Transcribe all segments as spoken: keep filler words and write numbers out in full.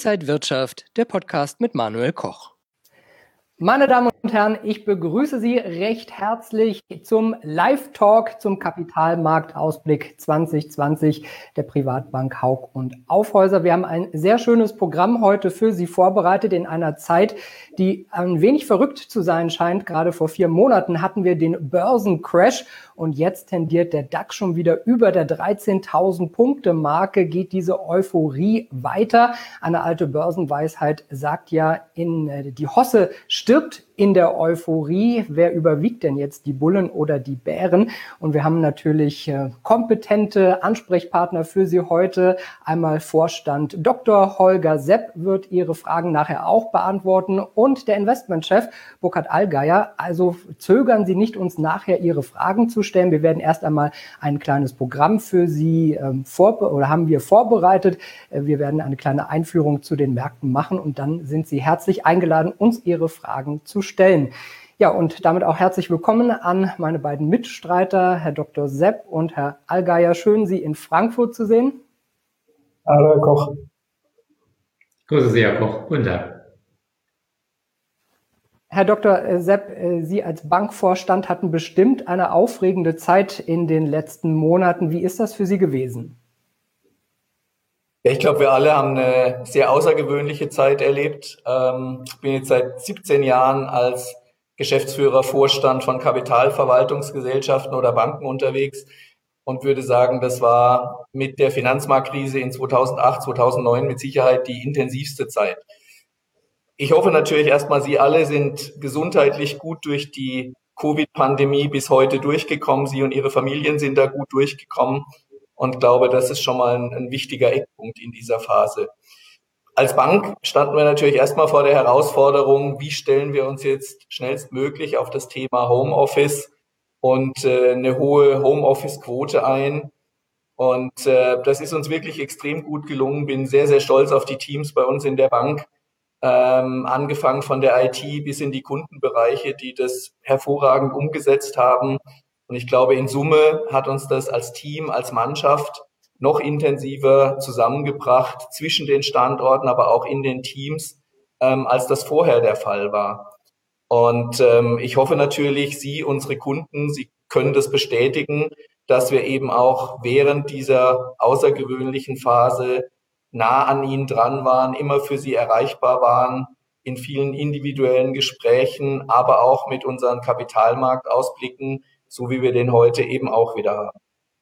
Inside Wirtschaft, der Podcast mit Manuel Koch. Meine Damen und Herren, ich begrüße Sie recht herzlich zum Live-Talk zum Kapitalmarktausblick zwanzig zwanzig der Privatbank Hauck und Aufhäuser. Wir haben ein sehr schönes Programm heute für Sie vorbereitet in einer Zeit, die ein wenig verrückt zu sein scheint. Gerade vor vier Monaten hatten wir den Börsencrash und jetzt tendiert der DAX schon wieder über der dreizehntausend Punkte Marke, geht diese Euphorie weiter. Eine alte Börsenweisheit sagt ja, in die Hosse stirbt in der Euphorie. Wer überwiegt denn jetzt, die Bullen oder die Bären? Und wir haben natürlich äh, kompetente Ansprechpartner für Sie heute. Einmal Vorstand Doktor Holger Sepp wird Ihre Fragen nachher auch beantworten und der Investmentchef Burkhard Allgeier. Also zögern Sie nicht, uns nachher Ihre Fragen zu stellen. Wir werden erst einmal ein kleines Programm für Sie ähm, vor oder haben wir vorbereitet. Äh, wir werden eine kleine Einführung zu den Märkten machen und dann sind Sie herzlich eingeladen, uns Ihre Fragen zu stellen. Ja, und damit auch herzlich willkommen an meine beiden Mitstreiter, Herr Doktor Sepp und Herr Allgeier. Schön, Sie in Frankfurt zu sehen. Hallo, Herr Koch. Grüße Sie, Herr Koch. Guten Tag. Herr Doktor Sepp, Sie als Bankvorstand hatten bestimmt eine aufregende Zeit in den letzten Monaten. Wie ist das für Sie gewesen? Ja, ich glaube, wir alle haben eine sehr außergewöhnliche Zeit erlebt. Ähm, ich bin jetzt seit siebzehn Jahren als Geschäftsführer, Vorstand von Kapitalverwaltungsgesellschaften oder Banken unterwegs und würde sagen, das war mit der Finanzmarktkrise in zweitausendacht, zweitausendneun mit Sicherheit die intensivste Zeit. Ich hoffe natürlich erstmal, Sie alle sind gesundheitlich gut durch die Covid-Pandemie bis heute durchgekommen. Sie und Ihre Familien sind da gut durchgekommen. Und glaube, das ist schon mal ein, ein wichtiger Eckpunkt in dieser Phase. Als Bank standen wir natürlich erstmal vor der Herausforderung, wie stellen wir uns jetzt schnellstmöglich auf das Thema Homeoffice und äh, eine hohe Homeoffice-Quote ein. Und äh, das ist uns wirklich extrem gut gelungen. Bin sehr, sehr stolz auf die Teams bei uns in der Bank, ähm, angefangen von der I T bis in die Kundenbereiche, die das hervorragend umgesetzt haben. Und ich glaube, in Summe hat uns das als Team, als Mannschaft noch intensiver zusammengebracht zwischen den Standorten, aber auch in den Teams, ähm, als das vorher der Fall war. Und ähm, ich hoffe natürlich, Sie, unsere Kunden, Sie können das bestätigen, dass wir eben auch während dieser außergewöhnlichen Phase nah an Ihnen dran waren, immer für Sie erreichbar waren, in vielen individuellen Gesprächen, aber auch mit unseren Kapitalmarktausblicken, so wie wir den heute eben auch wieder haben.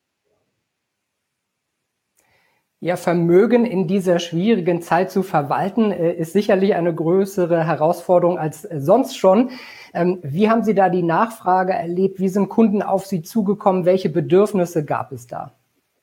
Ja, Vermögen in dieser schwierigen Zeit zu verwalten, ist sicherlich eine größere Herausforderung als sonst schon. Wie haben Sie da die Nachfrage erlebt? Wie sind Kunden auf Sie zugekommen? Welche Bedürfnisse gab es da?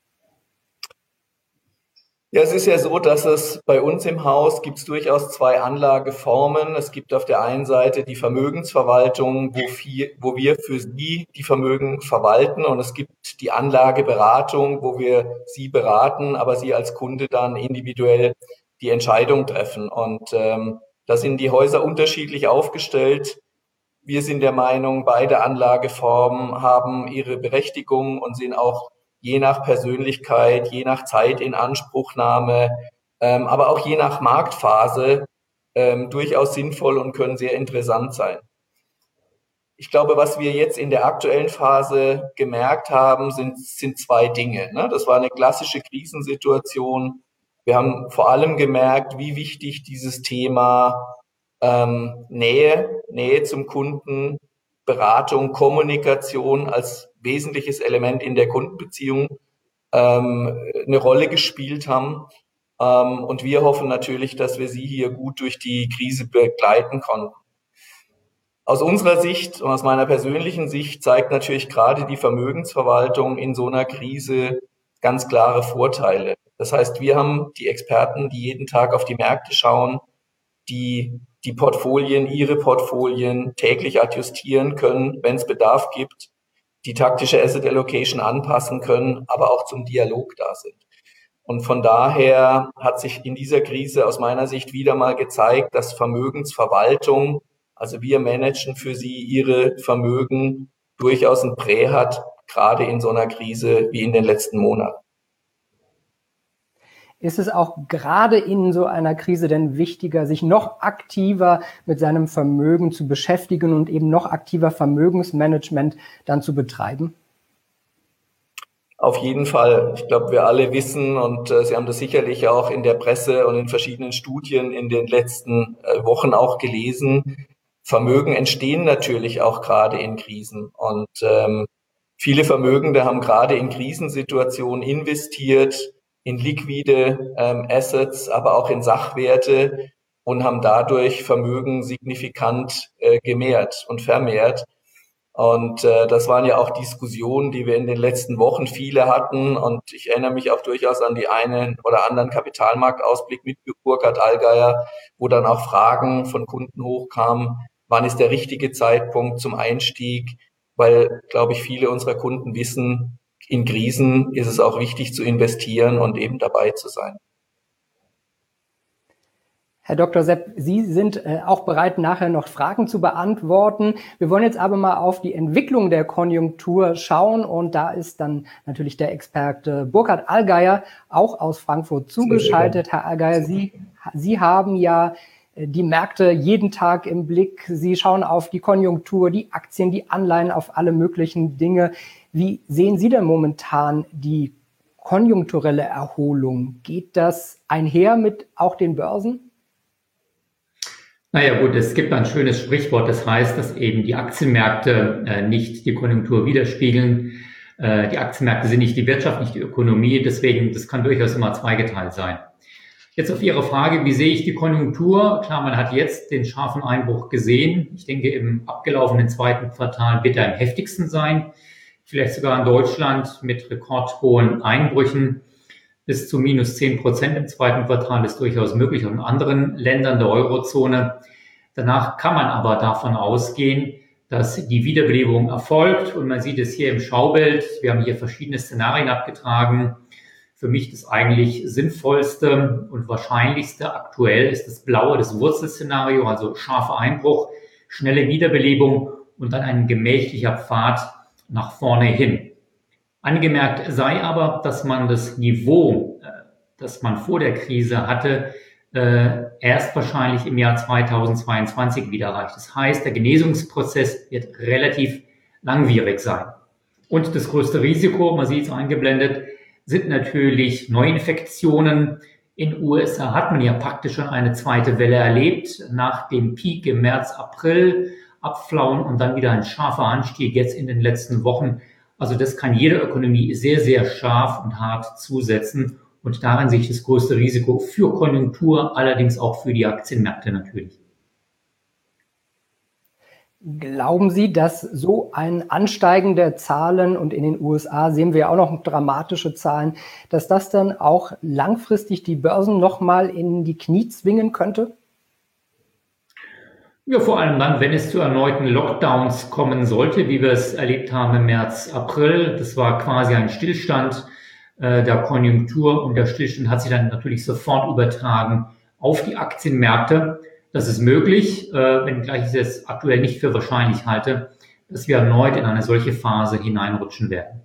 Ja, es ist ja so, dass es bei uns im Haus gibt es durchaus zwei Anlageformen. Es gibt auf der einen Seite die Vermögensverwaltung, wo, viel, wo wir für Sie die Vermögen verwalten, und es gibt die Anlageberatung, wo wir Sie beraten, aber Sie als Kunde dann individuell die Entscheidung treffen. Und ähm, da sind die Häuser unterschiedlich aufgestellt. Wir sind der Meinung, beide Anlageformen haben ihre Berechtigung und sind auch je nach Persönlichkeit, je nach Zeitinanspruchnahme, ähm, aber auch je nach Marktphase ähm, durchaus sinnvoll und können sehr interessant sein. Ich glaube, was wir jetzt in der aktuellen Phase gemerkt haben, sind, sind zwei Dinge. Ne? Das war eine klassische Krisensituation. Wir haben vor allem gemerkt, wie wichtig dieses Thema ähm, Nähe, Nähe zum Kunden, Beratung, Kommunikation als wesentliches Element in der Kundenbeziehung ähm, eine Rolle gespielt haben. Ähm, und wir hoffen natürlich, dass wir Sie hier gut durch die Krise begleiten konnten. Aus unserer Sicht und aus meiner persönlichen Sicht zeigt natürlich gerade die Vermögensverwaltung in so einer Krise ganz klare Vorteile. Das heißt, wir haben die Experten, die jeden Tag auf die Märkte schauen, die die Portfolien, ihre Portfolien täglich adjustieren können, wenn es Bedarf gibt, die taktische Asset Allocation anpassen können, aber auch zum Dialog da sind. Und von daher hat sich in dieser Krise aus meiner Sicht wieder mal gezeigt, dass Vermögensverwaltung, also wir managen für Sie Ihre Vermögen, durchaus ein Prä hat, gerade in so einer Krise wie in den letzten Monaten. Ist es auch gerade in so einer Krise denn wichtiger, sich noch aktiver mit seinem Vermögen zu beschäftigen und eben noch aktiver Vermögensmanagement dann zu betreiben? Auf jeden Fall. Ich glaube, wir alle wissen, und äh, Sie haben das sicherlich auch in der Presse und in verschiedenen Studien in den letzten äh, Wochen auch gelesen, Vermögen entstehen natürlich auch gerade in Krisen. Und ähm, viele Vermögende haben gerade in Krisensituationen investiert, in liquide ähm, Assets, aber auch in Sachwerte und haben dadurch Vermögen signifikant äh, gemehrt und vermehrt. Und äh, das waren ja auch Diskussionen, die wir in den letzten Wochen viele hatten. Und ich erinnere mich auch durchaus an die einen oder anderen Kapitalmarktausblick mit Burkhard Allgeier, wo dann auch Fragen von Kunden hochkamen, wann ist der richtige Zeitpunkt zum Einstieg? Weil, glaube ich, viele unserer Kunden wissen, in Krisen ist es auch wichtig zu investieren und eben dabei zu sein. Herr Doktor Sepp, Sie sind äh, auch bereit, nachher noch Fragen zu beantworten. Wir wollen jetzt aber mal auf die Entwicklung der Konjunktur schauen. Und da ist dann natürlich der Experte Burkhard Allgeier auch aus Frankfurt zugeschaltet. Herr Allgeier, Sie, Sie haben ja die Märkte jeden Tag im Blick. Sie schauen auf die Konjunktur, die Aktien, die Anleihen, auf alle möglichen Dinge. Wie sehen Sie denn momentan die konjunkturelle Erholung? Geht das einher mit auch den Börsen? Naja gut, es gibt ein schönes Sprichwort, das heißt, dass eben die Aktienmärkte äh, nicht die Konjunktur widerspiegeln. Äh, die Aktienmärkte sind nicht die Wirtschaft, nicht die Ökonomie, deswegen, das kann durchaus immer zweigeteilt sein. Jetzt auf Ihre Frage, wie sehe ich die Konjunktur? Klar, man hat jetzt den scharfen Einbruch gesehen. Ich denke, im abgelaufenen zweiten Quartal wird er am heftigsten sein. Vielleicht sogar in Deutschland mit rekordhohen Einbrüchen. Bis zu minus zehn Prozent im zweiten Quartal ist durchaus möglich, auch in anderen Ländern der Eurozone. Danach kann man aber davon ausgehen, dass die Wiederbelebung erfolgt. Und man sieht es hier im Schaubild. Wir haben hier verschiedene Szenarien abgetragen. Für mich das eigentlich sinnvollste und wahrscheinlichste aktuell ist das blaue, das Wurzelszenario, also scharfer Einbruch, schnelle Wiederbelebung und dann ein gemächlicher Pfad nach vorne hin. Angemerkt sei aber, dass man das Niveau, das man vor der Krise hatte, erst wahrscheinlich im Jahr zweitausendzweiundzwanzig wieder erreicht. Das heißt, der Genesungsprozess wird relativ langwierig sein. Und das größte Risiko, man sieht es eingeblendet, sind natürlich Neuinfektionen. In den U S A hat man ja praktisch schon eine zweite Welle erlebt, nach dem Peak im März, April, abflauen und dann wieder ein scharfer Anstieg jetzt in den letzten Wochen. Also das kann jede Ökonomie sehr, sehr scharf und hart zusetzen. Und darin sehe ich das größte Risiko für Konjunktur, allerdings auch für die Aktienmärkte natürlich. Glauben Sie, dass so ein Ansteigen der Zahlen, und in den U S A sehen wir auch noch dramatische Zahlen, dass das dann auch langfristig die Börsen nochmal in die Knie zwingen könnte? Ja, vor allem dann, wenn es zu erneuten Lockdowns kommen sollte, wie wir es erlebt haben im März, April. Das war quasi ein Stillstand äh, der Konjunktur und der Stillstand hat sich dann natürlich sofort übertragen auf die Aktienmärkte. Das ist möglich, äh, wenngleich ich es aktuell nicht für wahrscheinlich halte, dass wir erneut in eine solche Phase hineinrutschen werden.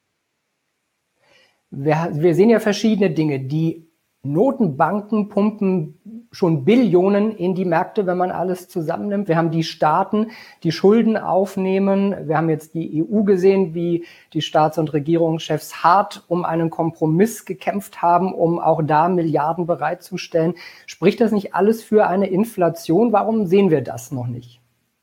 Wir, wir sehen ja verschiedene Dinge. Die Notenbanken pumpen schon Billionen in die Märkte, wenn man alles zusammennimmt. Wir haben die Staaten, die Schulden aufnehmen. Wir haben jetzt die E U gesehen, wie die Staats- und Regierungschefs hart um einen Kompromiss gekämpft haben, um auch da Milliarden bereitzustellen. Spricht das nicht alles für eine Inflation? Warum sehen wir das noch nicht?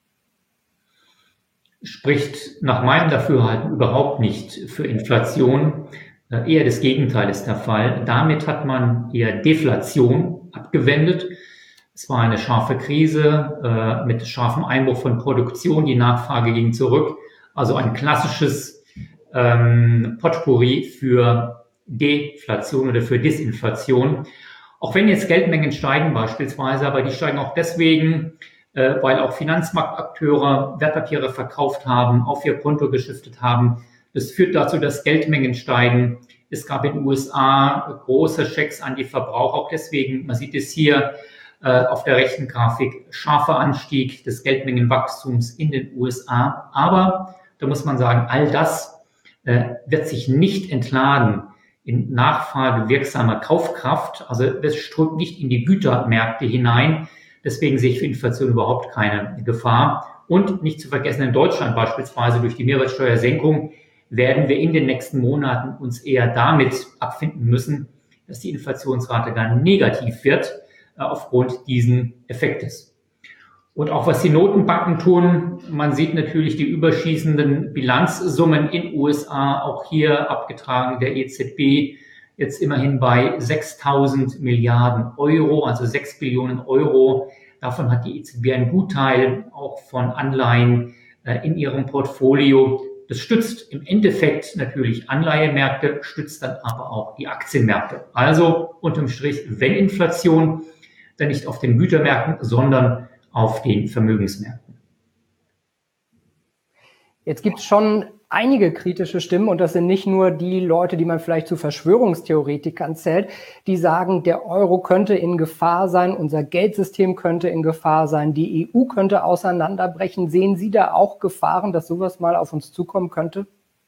Spricht nach meinem Dafürhalten überhaupt nicht für Inflation. Eher das Gegenteil ist der Fall. Damit hat man eher Deflation abgewendet. Es war eine scharfe Krise äh, mit scharfem Einbruch von Produktion. Die Nachfrage ging zurück. Also ein klassisches ähm, Potpourri für Deflation oder für Disinflation. Auch wenn jetzt Geldmengen steigen beispielsweise, aber die steigen auch deswegen, äh, weil auch Finanzmarktakteure Wertpapiere verkauft haben, auf ihr Konto geschiftet haben. Das führt dazu, dass Geldmengen steigen. Es gab in den U S A große Schecks an die Verbraucher. Auch deswegen, man sieht es hier äh, auf der rechten Grafik, scharfer Anstieg des Geldmengenwachstums in den U S A. Aber da muss man sagen, all das äh, wird sich nicht entladen in nachfragewirksame Kaufkraft. Also das strömt nicht in die Gütermärkte hinein. Deswegen sehe ich für Inflation überhaupt keine Gefahr. Und nicht zu vergessen, in Deutschland beispielsweise durch die Mehrwertsteuersenkung werden wir in den nächsten Monaten uns eher damit abfinden müssen, dass die Inflationsrate gar negativ wird äh, aufgrund diesen Effektes. Und auch was die Notenbanken tun, man sieht natürlich die überschießenden Bilanzsummen in U S A, auch hier abgetragen der E Z B, jetzt immerhin bei sechstausend Milliarden Euro, also sechs Billionen Euro. Davon hat die E Z B einen Gutteil auch von Anleihen äh, in ihrem Portfolio. Das stützt im Endeffekt natürlich Anleihemärkte, stützt dann aber auch die Aktienmärkte. Also unterm Strich, wenn Inflation, dann nicht auf den Gütermärkten, sondern auf den Vermögensmärkten. Jetzt gibt es schon einige kritische Stimmen und das sind nicht nur die Leute, die man vielleicht zu Verschwörungstheoretikern zählt, die sagen, der Euro könnte in Gefahr sein, unser Geldsystem könnte in Gefahr sein, die E U könnte auseinanderbrechen. Sehen Sie da auch Gefahren, dass sowas mal auf uns zukommen könnte?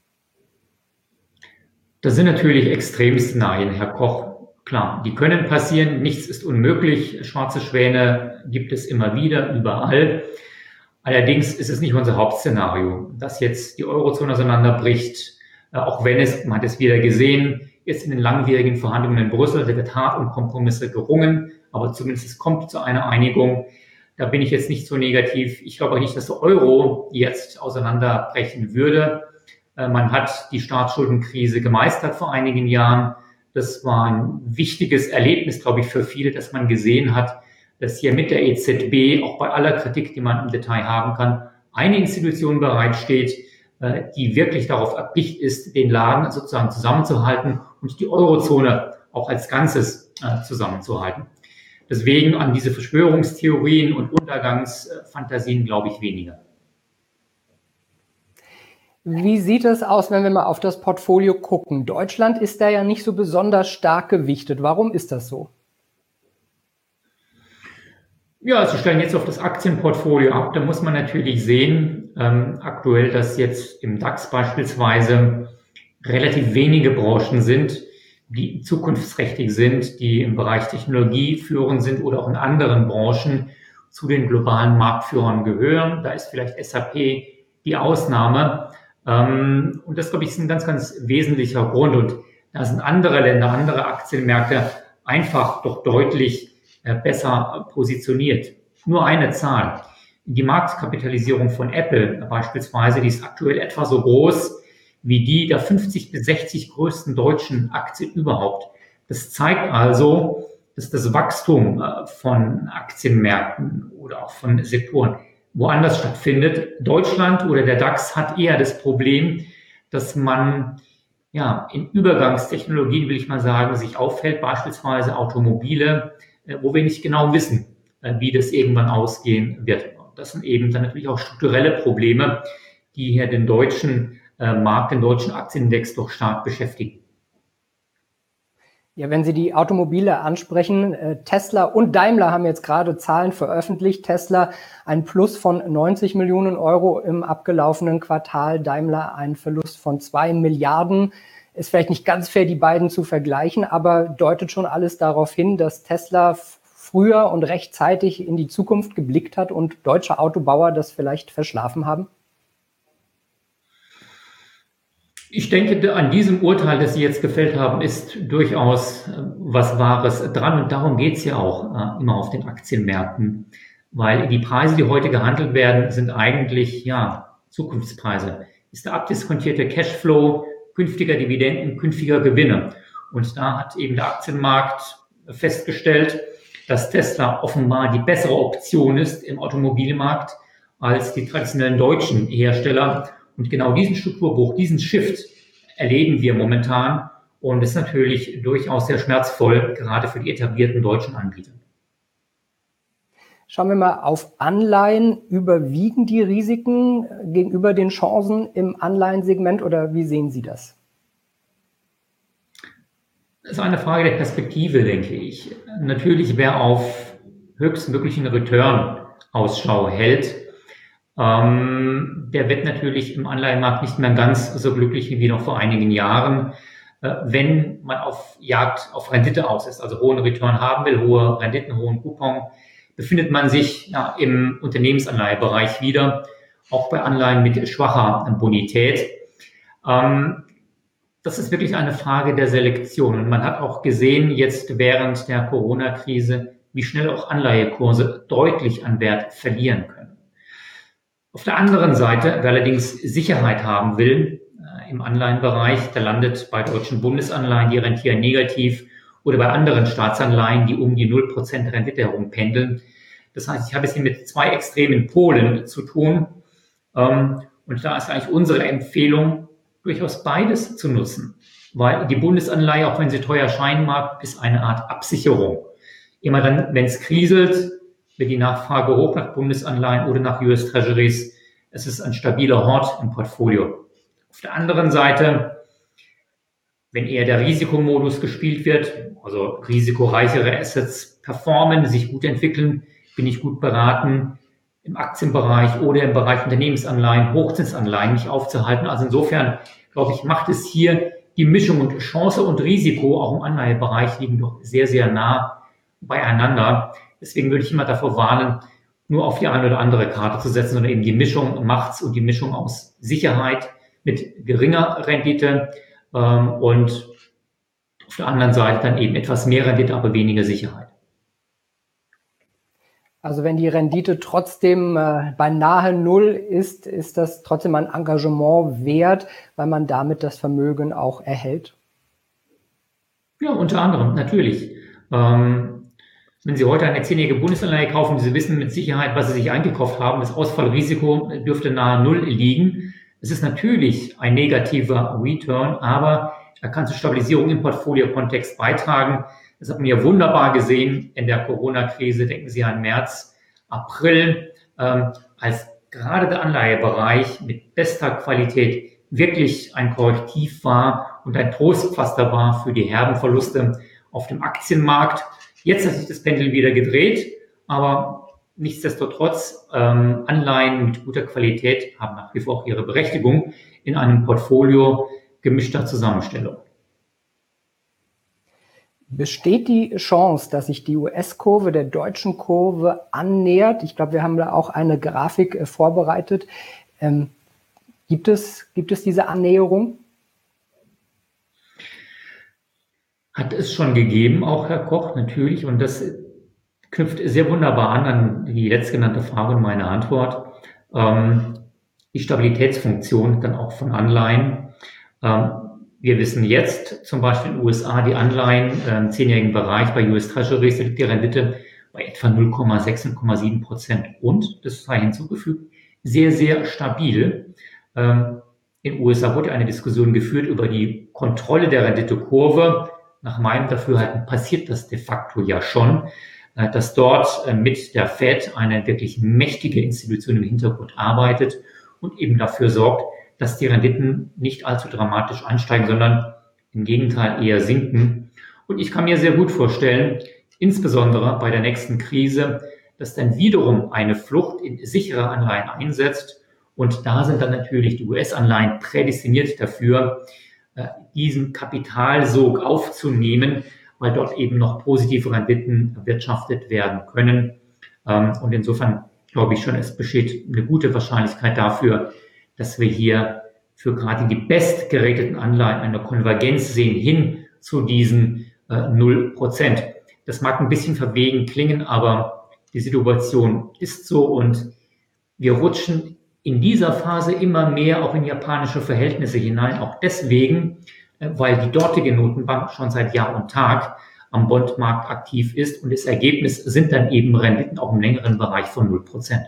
Das sind natürlich Extremszenarien, Herr Koch. Klar, die können passieren, nichts ist unmöglich. Schwarze Schwäne gibt es immer wieder, überall. Allerdings ist es nicht unser Hauptszenario, dass jetzt die Eurozone auseinanderbricht, auch wenn es, man hat es wieder gesehen, jetzt in den langwierigen Verhandlungen in Brüssel, da wird hart um Kompromisse gerungen, aber zumindest es kommt zu einer Einigung. Da bin ich jetzt nicht so negativ. Ich glaube auch nicht, dass der Euro jetzt auseinanderbrechen würde. Man hat die Staatsschuldenkrise gemeistert vor einigen Jahren. Das war ein wichtiges Erlebnis, glaube ich, für viele, dass man gesehen hat, dass hier mit der E Z B, auch bei aller Kritik, die man im Detail haben kann, eine Institution bereitsteht, die wirklich darauf erpicht ist, den Laden sozusagen zusammenzuhalten und die Eurozone auch als Ganzes zusammenzuhalten. Deswegen an diese Verschwörungstheorien und Untergangsfantasien glaube ich weniger. Wie sieht es aus, wenn wir mal auf das Portfolio gucken? Deutschland ist da ja nicht so besonders stark gewichtet. Warum ist das so? Ja, also stellen jetzt auf das Aktienportfolio ab. Da muss man natürlich sehen, ähm, aktuell, dass jetzt im DAX beispielsweise relativ wenige Branchen sind, die zukunftsträchtig sind, die im Bereich Technologie führend sind oder auch in anderen Branchen zu den globalen Marktführern gehören. Da ist vielleicht S A P die Ausnahme. Und das, glaube ich, ist ein ganz, ganz wesentlicher Grund. Und da sind andere Länder, andere Aktienmärkte einfach doch deutlich besser positioniert. Nur eine Zahl. Die Marktkapitalisierung von Apple beispielsweise, die ist aktuell etwa so groß wie die der fünfzig bis sechzig größten deutschen Aktien überhaupt. Das zeigt also, dass das Wachstum von Aktienmärkten oder auch von Sektoren woanders stattfindet. Deutschland oder der DAX hat eher das Problem, dass man ja in Übergangstechnologien, will ich mal sagen, sich aufhält, beispielsweise Automobile, wo wir nicht genau wissen, wie das irgendwann ausgehen wird. Das sind eben dann natürlich auch strukturelle Probleme, die hier den deutschen Markt, den deutschen Aktienindex doch stark beschäftigen. Ja, wenn Sie die Automobile ansprechen, äh, Tesla und Daimler haben jetzt gerade Zahlen veröffentlicht. Tesla ein Plus von neunzig Millionen Euro im abgelaufenen Quartal, Daimler ein Verlust von zwei Milliarden. Ist vielleicht nicht ganz fair, die beiden zu vergleichen, aber deutet schon alles darauf hin, dass Tesla früher und rechtzeitig in die Zukunft geblickt hat und deutsche Autobauer das vielleicht verschlafen haben? Ich denke, an diesem Urteil, das Sie jetzt gefällt haben, ist durchaus was Wahres dran. Und darum geht es ja auch äh, immer auf den Aktienmärkten. Weil die Preise, die heute gehandelt werden, sind eigentlich ja Zukunftspreise. Ist der abdiskontierte Cashflow künftiger Dividenden, künftiger Gewinne. Und da hat eben der Aktienmarkt festgestellt, dass Tesla offenbar die bessere Option ist im Automobilmarkt als die traditionellen deutschen Hersteller. Und genau diesen Strukturbruch, diesen Shift erleben wir momentan. Und das ist natürlich durchaus sehr schmerzvoll, gerade für die etablierten deutschen Anbieter. Schauen wir mal auf Anleihen. Überwiegen die Risiken gegenüber den Chancen im Anleihensegment oder wie sehen Sie das? Das ist eine Frage der Perspektive, denke ich. Natürlich, wer auf höchstmöglichen Return Ausschau hält, ähm, der wird natürlich im Anleihenmarkt nicht mehr ganz so glücklich wie noch vor einigen Jahren. wenn man auf Jagd auf Rendite aus ist, also hohen Return haben will, hohe Renditen, hohen Coupon, befindet man sich ja, im Unternehmensanleihebereich wieder, auch bei Anleihen mit schwacher Bonität. Ähm, das ist wirklich eine Frage der Selektion. Und man hat auch gesehen, jetzt während der Corona-Krise, wie schnell auch Anleihekurse deutlich an Wert verlieren können. Auf der anderen Seite, wer allerdings Sicherheit haben will äh, im Anleihenbereich, der landet bei deutschen Bundesanleihen, die rentieren negativ, oder bei anderen Staatsanleihen, die um die null Prozent Rendite herum pendeln. Das heißt, ich habe es hier mit zwei extremen Polen zu tun. Ähm, und da ist eigentlich unsere Empfehlung, durchaus beides zu nutzen. Weil die Bundesanleihe, auch wenn sie teuer scheinen mag, ist eine Art Absicherung. Immer dann, wenn es kriselt, wird die Nachfrage hoch nach Bundesanleihen oder nach U S Treasuries. Es ist ein stabiler Hort im Portfolio. Auf der anderen Seite, wenn eher der Risikomodus gespielt wird, also risikoreichere Assets performen, sich gut entwickeln, bin ich gut beraten, im Aktienbereich oder im Bereich Unternehmensanleihen, Hochzinsanleihen mich aufzuhalten. Also insofern, glaube ich, macht es hier die Mischung und Chance und Risiko auch im Anleihebereich liegen doch sehr, sehr nah beieinander. Deswegen würde ich immer davor warnen, nur auf die eine oder andere Karte zu setzen, sondern eben die Mischung macht's und die Mischung aus Sicherheit mit geringer Rendite ähm, und auf der anderen Seite dann eben etwas mehr Rendite, aber weniger Sicherheit. Also wenn die Rendite trotzdem äh, beinahe null ist, ist das trotzdem ein Engagement wert, weil man damit das Vermögen auch erhält? Ja, unter anderem, natürlich. Ähm, wenn Sie heute eine zehnjährige Bundesanleihe kaufen, Sie wissen mit Sicherheit, was Sie sich eingekauft haben, das Ausfallrisiko dürfte nahe Null liegen. Es ist natürlich ein negativer Return, aber er kann zur Stabilisierung im Portfolio-Kontext beitragen. Das hat man ja wunderbar gesehen in der Corona-Krise. Denken Sie an März, April, ähm, als gerade der Anleihebereich mit bester Qualität wirklich ein Korrektiv war und ein Trostpflaster war für die herben Verluste auf dem Aktienmarkt. Jetzt hat sich das Pendel wieder gedreht, aber nichtsdestotrotz, ähm, Anleihen mit guter Qualität haben nach wie vor auch ihre Berechtigung in einem Portfolio gemischter Zusammenstellung. Besteht die Chance, dass sich die U S-Kurve der deutschen Kurve annähert? Ich glaube, wir haben da auch eine Grafik äh, vorbereitet. Ähm, gibt es, gibt es diese Annäherung? Hat es schon gegeben, auch Herr Koch, natürlich. Und das knüpft sehr wunderbar an an die letztgenannte Frage und meine Antwort. Ähm, die Stabilitätsfunktion dann auch von Anleihen. Ähm, Wir wissen jetzt zum Beispiel in den U S A die Anleihen äh, im zehnjährigen Bereich bei U S Treasuries liegt die Rendite bei etwa null Komma sechs, null Komma sieben Prozent und, das sei hinzugefügt, sehr, sehr stabil. Ähm, in den U S A wurde eine Diskussion geführt über die Kontrolle der Renditekurve. Nach meinem Dafürhalten passiert das de facto ja schon, äh, dass dort äh, mit der Fed eine wirklich mächtige Institution im Hintergrund arbeitet und eben dafür sorgt, dass die Renditen nicht allzu dramatisch ansteigen, sondern im Gegenteil eher sinken. Und ich kann mir sehr gut vorstellen, insbesondere bei der nächsten Krise, dass dann wiederum eine Flucht in sichere Anleihen einsetzt. Und da sind dann natürlich die U S-Anleihen prädestiniert dafür, diesen Kapitalsog aufzunehmen, weil dort eben noch positive Renditen erwirtschaftet werden können. Und insofern glaube ich schon, es besteht eine gute Wahrscheinlichkeit dafür, dass wir hier für gerade die bestgerateten Anleihen eine Konvergenz sehen hin zu diesen äh, null Prozent. Das mag ein bisschen verwegen klingen, aber die Situation ist so und wir rutschen in dieser Phase immer mehr auch in japanische Verhältnisse hinein, auch deswegen, äh, weil die dortige Notenbank schon seit Jahr und Tag am Bondmarkt aktiv ist und das Ergebnis sind dann eben Renditen auch im längeren Bereich von null Prozent.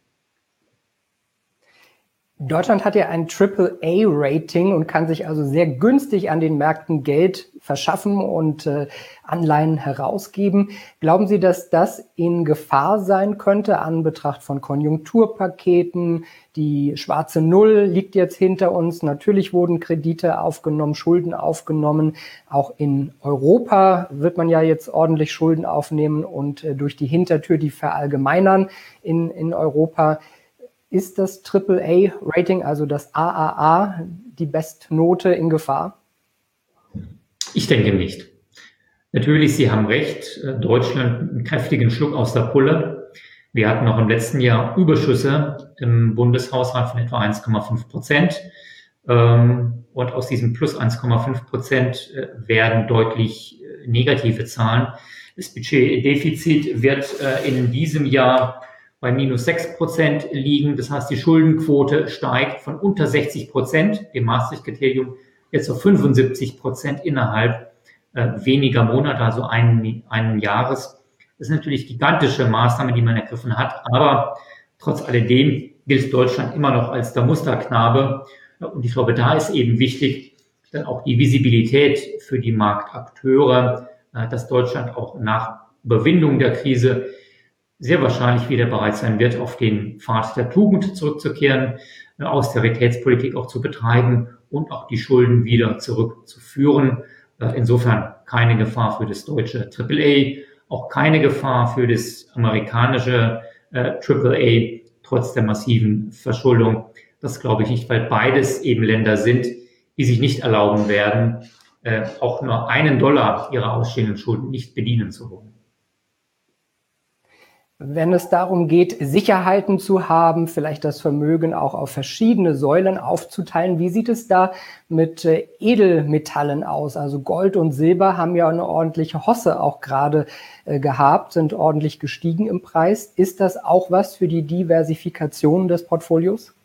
Deutschland hat ja ein Triple A Rating und kann sich also sehr günstig an den Märkten Geld verschaffen und äh, Anleihen herausgeben. Glauben Sie, dass das in Gefahr sein könnte an Betracht von Konjunkturpaketen? Die schwarze Null liegt jetzt hinter uns. Natürlich wurden Kredite aufgenommen, Schulden aufgenommen. Auch in Europa wird man ja jetzt ordentlich Schulden aufnehmen und äh, durch die Hintertür die verallgemeinern in, in Europa. Ist das Triple A Rating, also das A A A, die Bestnote in Gefahr? Ich denke nicht. Natürlich, Sie haben recht, Deutschland einen kräftigen Schluck aus der Pulle. Wir hatten noch im letzten Jahr Überschüsse im Bundeshaushalt von etwa eins Komma fünf Prozent. Und aus diesem plus eins Komma fünf Prozent werden deutlich negative Zahlen. Das Budgetdefizit wird in diesem Jahr bei minus sechs Prozent liegen. Das heißt, die Schuldenquote steigt von unter sechzig Prozent, dem Maastricht-Kriterium, jetzt auf fünfundsiebzig Prozent innerhalb äh, weniger Monate, also einen, einen Jahres. Das ist natürlich gigantische Maßnahme, die man ergriffen hat. Aber trotz alledem gilt Deutschland immer noch als der Musterknabe. Und ich glaube, da ist eben wichtig, dann auch die Visibilität für die Marktakteure, äh, dass Deutschland auch nach Überwindung der Krise sehr wahrscheinlich wieder bereit sein wird, auf den Pfad der Tugend zurückzukehren, eine Austeritätspolitik auch zu betreiben und auch die Schulden wieder zurückzuführen. Insofern keine Gefahr für das deutsche Triple A, auch keine Gefahr für das amerikanische äh, Triple A, trotz der massiven Verschuldung. Das glaube ich nicht, weil beides eben Länder sind, die sich nicht erlauben werden, äh, auch nur einen Dollar ihrer ausstehenden Schulden nicht bedienen zu wollen. Wenn es darum geht, Sicherheiten zu haben, vielleicht das Vermögen auch auf verschiedene Säulen aufzuteilen, wie sieht es da mit Edelmetallen aus? Also Gold und Silber haben ja eine ordentliche Hosse auch gerade gehabt, sind ordentlich gestiegen im Preis. Ist das auch was für die Diversifikation des Portfolios?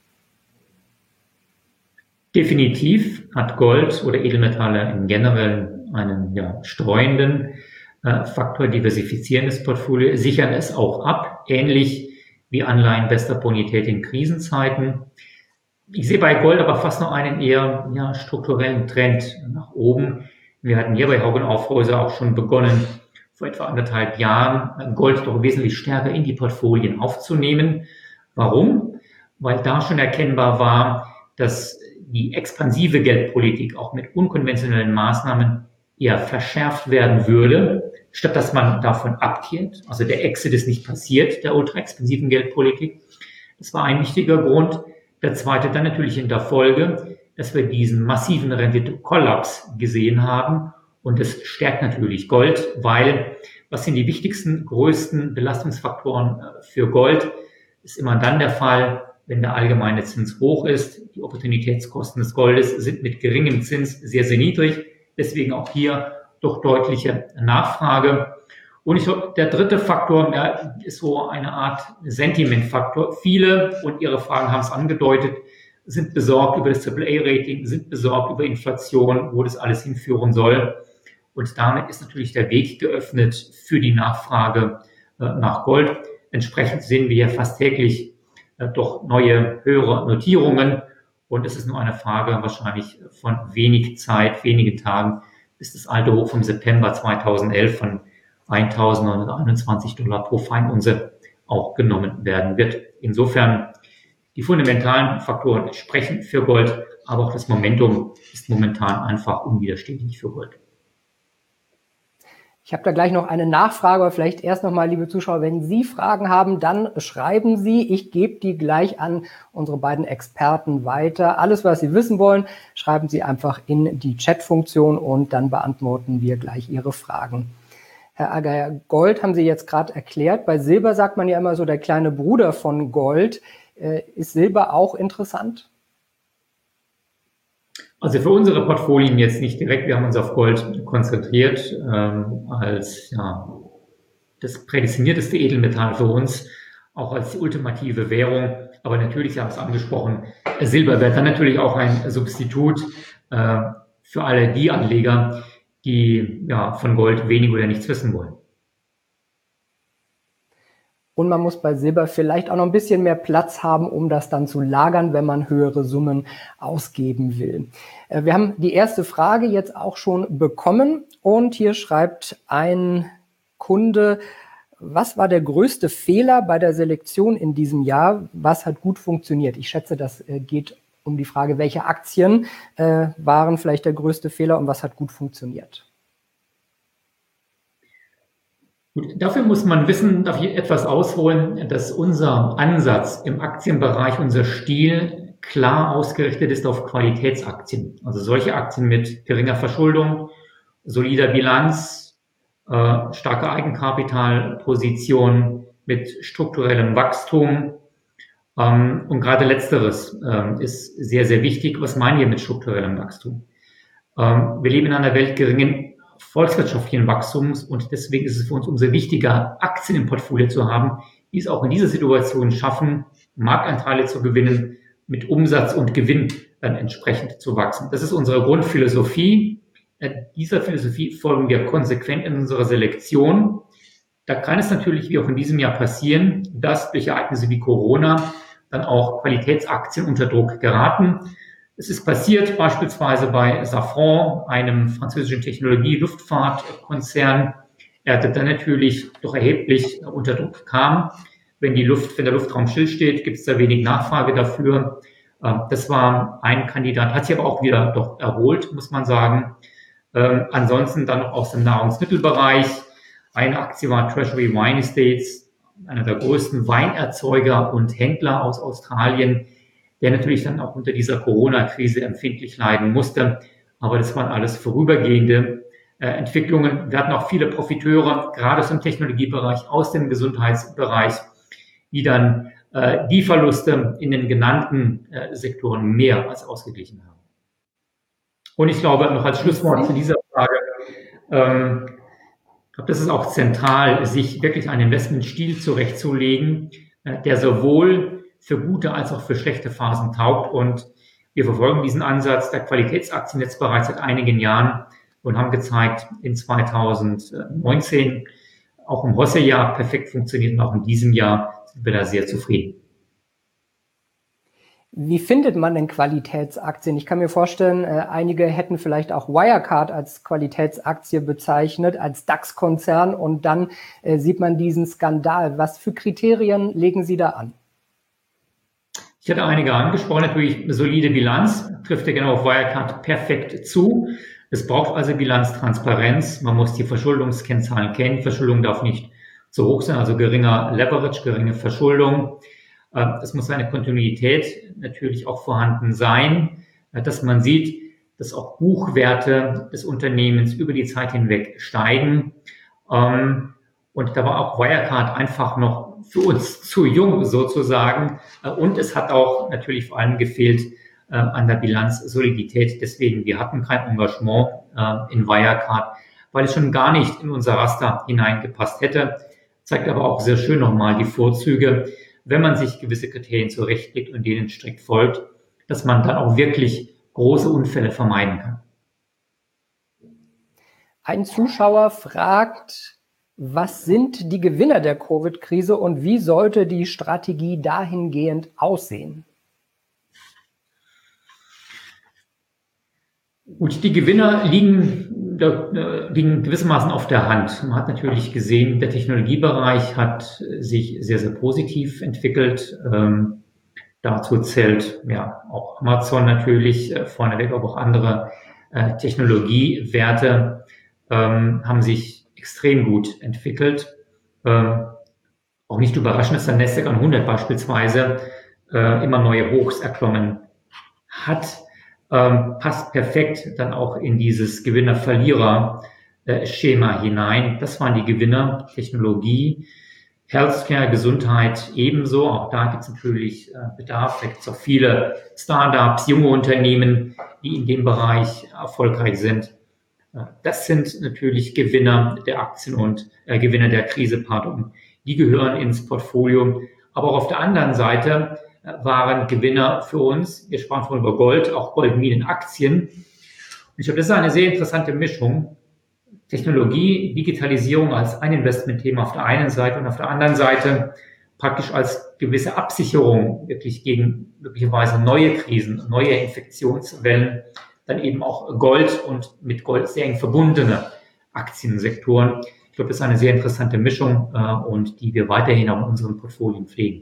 Definitiv hat Gold oder Edelmetalle im Generellen einen ja, streuenden Faktor, diversifizierendes Portfolio, sichern es auch ab, ähnlich wie Anleihen bester Bonität in Krisenzeiten. Ich sehe bei Gold aber fast noch einen eher ja, strukturellen Trend nach oben. Wir hatten hier bei Hauck Aufhäuser auch schon begonnen, vor etwa anderthalb Jahren Gold doch wesentlich stärker in die Portfolien aufzunehmen. Warum? Weil da schon erkennbar war, dass die expansive Geldpolitik auch mit unkonventionellen Maßnahmen eher verschärft werden würde, statt dass man davon abkehrt. Also der Exit ist nicht passiert, der ultra-expansiven Geldpolitik. Das war ein wichtiger Grund. Der zweite dann natürlich in der Folge, dass wir diesen massiven Rendite-Kollaps gesehen haben. Und das stärkt natürlich Gold, weil was sind die wichtigsten, größten Belastungsfaktoren für Gold? Ist immer dann der Fall, wenn der allgemeine Zins hoch ist. Die Opportunitätskosten des Goldes sind mit geringem Zins sehr, sehr niedrig. Deswegen auch hier doch deutliche Nachfrage. Und ich glaube, der dritte Faktor ja, ist so eine Art Sentimentfaktor. Viele, und Ihre Fragen haben es angedeutet, sind besorgt über das Triple A Rating, sind besorgt über Inflation, wo das alles hinführen soll. Und damit ist natürlich der Weg geöffnet für die Nachfrage äh, nach Gold. Entsprechend sehen wir ja fast täglich äh, doch neue, höhere Notierungen. Und es ist nur eine Frage wahrscheinlich von wenig Zeit, wenigen Tagen, bis das alte Hoch vom September zweitausendelf von eintausendneunhunderteinundzwanzig Dollar pro Feinunze auch genommen werden wird. Insofern, die fundamentalen Faktoren sprechen für Gold, aber auch das Momentum ist momentan einfach unwiderstehlich für Gold. Ich habe da gleich noch eine Nachfrage, aber vielleicht erst nochmal, liebe Zuschauer, wenn Sie Fragen haben, dann schreiben Sie. Ich gebe die gleich an unsere beiden Experten weiter. Alles, was Sie wissen wollen, schreiben Sie einfach in die Chat-Funktion und dann beantworten wir gleich Ihre Fragen. Herr Ager, Gold haben Sie jetzt gerade erklärt. Bei Silber sagt man ja immer so, der kleine Bruder von Gold. Ist Silber auch interessant? Also für unsere Portfolien jetzt nicht direkt. Wir haben uns auf Gold konzentriert ähm, als ja, das prädestinierteste Edelmetall für uns, auch als die ultimative Währung. Aber natürlich, Sie haben es angesprochen, Silber wäre dann natürlich auch ein Substitut äh, für alle die Anleger, die ja von Gold wenig oder nichts wissen wollen. Und man muss bei Silber vielleicht auch noch ein bisschen mehr Platz haben, um das dann zu lagern, wenn man höhere Summen ausgeben will. Wir haben die erste Frage jetzt auch schon bekommen und hier schreibt ein Kunde, was war der größte Fehler bei der Selektion in diesem Jahr? Was hat gut funktioniert? Ich schätze, das geht um die Frage, welche Aktien äh, waren vielleicht der größte Fehler und was hat gut funktioniert? Gut, dafür muss man wissen, darf ich etwas ausholen, dass unser Ansatz im Aktienbereich, unser Stil klar ausgerichtet ist auf Qualitätsaktien. Also solche Aktien mit geringer Verschuldung solider Bilanz, äh, starke Eigenkapitalposition mit strukturellem Wachstum. Ähm, und gerade Letzteres ähm, ist sehr, sehr wichtig. Was meinen wir mit strukturellem Wachstum? Ähm, wir leben in einer Welt geringen volkswirtschaftlichen Wachstums und deswegen ist es für uns umso wichtiger, Aktien im Portfolio zu haben, die es auch in dieser Situation schaffen, Marktanteile zu gewinnen, mit Umsatz und Gewinn dann entsprechend zu wachsen. Das ist unsere Grundphilosophie. Äh, dieser Philosophie folgen wir konsequent in unserer Selektion. Da kann es natürlich wie auch in diesem Jahr passieren, dass durch Ereignisse wie Corona dann auch Qualitätsaktien unter Druck geraten. Es ist passiert beispielsweise bei Safran, einem französischen Technologie-Luftfahrtkonzern, der dann natürlich doch erheblich unter Druck kam. Wenn die Luft, wenn der Luftraum stillsteht, gibt es da wenig Nachfrage dafür. Das war ein Kandidat, hat sich aber auch wieder doch erholt, muss man sagen. Ansonsten dann noch aus dem Nahrungsmittelbereich. Eine Aktie war Treasury Wine Estates, einer der größten Weinerzeuger und Händler aus Australien, der natürlich dann auch unter dieser Corona-Krise empfindlich leiden musste. Aber das waren alles vorübergehende äh, Entwicklungen. Wir hatten auch viele Profiteure, gerade aus dem Technologiebereich, aus dem Gesundheitsbereich, die dann äh, die Verluste in den genannten äh, Sektoren mehr als ausgeglichen haben. Und ich glaube, noch als Schlusswort zu dieser Frage, ähm, ich glaube, das ist auch zentral, sich wirklich einen Investmentstil zurechtzulegen, äh, der sowohl für gute als auch für schlechte Phasen taugt. Und wir verfolgen diesen Ansatz der Qualitätsaktien jetzt bereits seit einigen Jahren und haben gezeigt, in zweitausendneunzehn, auch im Hosse-Jahr perfekt funktioniert und auch in diesem Jahr sind wir da sehr zufrieden. Wie findet man denn Qualitätsaktien? Ich kann mir vorstellen, äh, einige hätten vielleicht auch Wirecard als Qualitätsaktie bezeichnet, als DAX-Konzern, und dann äh, sieht man diesen Skandal. Was für Kriterien legen Sie da an? Ich hatte einige angesprochen, natürlich solide Bilanz, trifft ja genau auf Wirecard perfekt zu. Es braucht also Bilanztransparenz, man muss die Verschuldungskennzahlen kennen, Verschuldung darf nicht zu hoch sein, also geringer Leverage, geringe Verschuldung. Es muss eine Kontinuität natürlich auch vorhanden sein, dass man sieht, dass auch Buchwerte des Unternehmens über die Zeit hinweg steigen. Und da war auch Wirecard einfach noch für uns zu jung sozusagen. Und es hat auch natürlich vor allem gefehlt äh, an der Bilanzsolidität. Deswegen, wir hatten kein Engagement äh, in Wirecard, weil es schon gar nicht in unser Raster hineingepasst hätte. Zeigt aber auch sehr schön nochmal die Vorzüge, wenn man sich gewisse Kriterien zurechtlegt und denen strikt folgt, dass man dann auch wirklich große Unfälle vermeiden kann. Ein Zuschauer fragt, was sind die Gewinner der Covid-Krise und wie sollte die Strategie dahingehend aussehen? Gut, die Gewinner liegen, liegen gewissermaßen auf der Hand. Man hat natürlich gesehen, der Technologiebereich hat sich sehr, sehr positiv entwickelt. Ähm, dazu zählt ja auch Amazon natürlich äh, vorneweg, aber auch andere äh, Technologiewerte ähm, haben sich extrem gut entwickelt. Ähm, auch nicht überraschend, dass der Nasdaq hundert beispielsweise äh, immer neue Hochs erklommen hat. Ähm, passt perfekt dann auch in dieses Gewinner-Verlierer-Schema hinein. Das waren die Gewinner, Technologie, Healthcare, Gesundheit ebenso. Auch da gibt es natürlich äh, Bedarf. Da gibt es auch viele Startups, junge Unternehmen, die in dem Bereich erfolgreich sind. Das sind natürlich Gewinner der Aktien und äh, Gewinner der Krise, pardon. Die gehören ins Portfolio. Aber auch auf der anderen Seite äh, waren Gewinner für uns, wir sprachen vorhin über Gold, auch Goldminenaktien. Und ich glaube, das ist eine sehr interessante Mischung. Technologie, Digitalisierung als ein Investmentthema auf der einen Seite und auf der anderen Seite praktisch als gewisse Absicherung wirklich gegen möglicherweise neue Krisen, neue Infektionswellen. Dann eben auch Gold und mit Gold sehr eng verbundene Aktiensektoren. Ich glaube, das ist eine sehr interessante Mischung äh, und die wir weiterhin auch in unseren Portfolien pflegen.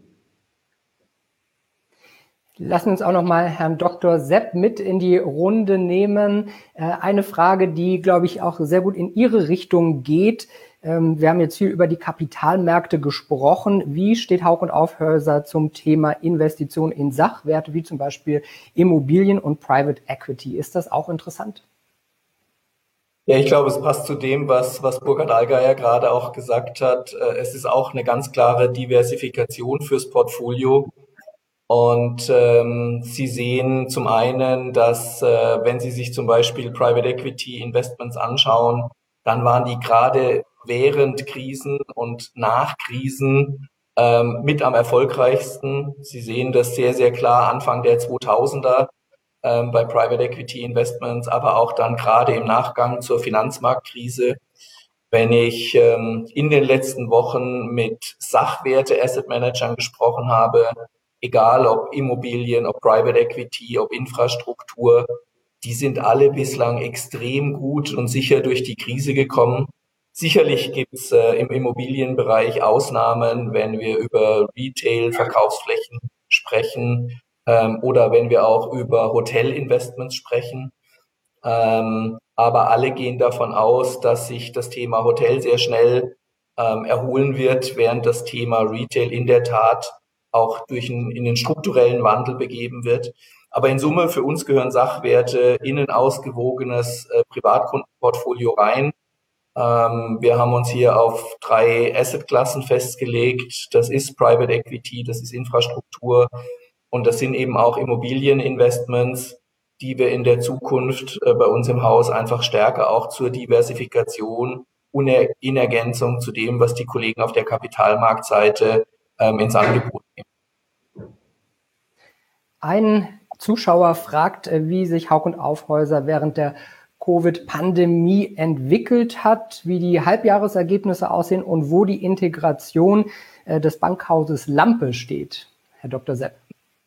Lassen uns auch noch mal Herrn Doktor Sepp mit in die Runde nehmen. Äh, eine Frage, die, glaube ich, auch sehr gut in Ihre Richtung geht. Ähm, wir haben jetzt viel über die Kapitalmärkte gesprochen. Wie steht Hauck und Aufhäuser zum Thema Investition in Sachwerte, wie zum Beispiel Immobilien und Private Equity? Ist das auch interessant? Ja, ich glaube, es passt zu dem, was, was Burkhard Allgeier gerade auch gesagt hat. Äh, Es ist auch eine ganz klare Diversifikation fürs Portfolio. Und ähm, Sie sehen zum einen, dass äh, wenn Sie sich zum Beispiel Private Equity Investments anschauen, dann waren die gerade während Krisen und nach Krisen ähm, mit am erfolgreichsten. Sie sehen das sehr, sehr klar Anfang der zweitausender ähm, bei Private Equity Investments, aber auch dann gerade im Nachgang zur Finanzmarktkrise. Wenn ich ähm, in den letzten Wochen mit Sachwerte-Asset-Managern gesprochen habe, egal ob Immobilien, ob Private Equity, ob Infrastruktur, die sind alle bislang extrem gut und sicher durch die Krise gekommen. Sicherlich gibt's äh, im Immobilienbereich Ausnahmen, wenn wir über Retail-Verkaufsflächen sprechen ähm, oder wenn wir auch über Hotelinvestments sprechen. Ähm, aber alle gehen davon aus, dass sich das Thema Hotel sehr schnell ähm, erholen wird, während das Thema Retail in der Tat auch durch einen, in den strukturellen Wandel begeben wird. Aber in Summe für uns gehören Sachwerte in ein ausgewogenes äh, Privatkundenportfolio rein. Ähm, wir haben uns hier auf drei Assetklassen festgelegt. Das ist Private Equity, das ist Infrastruktur und das sind eben auch Immobilieninvestments, die wir in der Zukunft äh, bei uns im Haus einfach stärker auch zur Diversifikation und in Ergänzung zu dem, was die Kollegen auf der Kapitalmarktseite ähm, ins Angebot nehmen. Ein Zuschauer fragt, wie sich Hauck und Aufhäuser während der Covid-Pandemie entwickelt hat, wie die Halbjahresergebnisse aussehen und wo die Integration äh, des Bankhauses Lampe steht. Herr Doktor Sepp.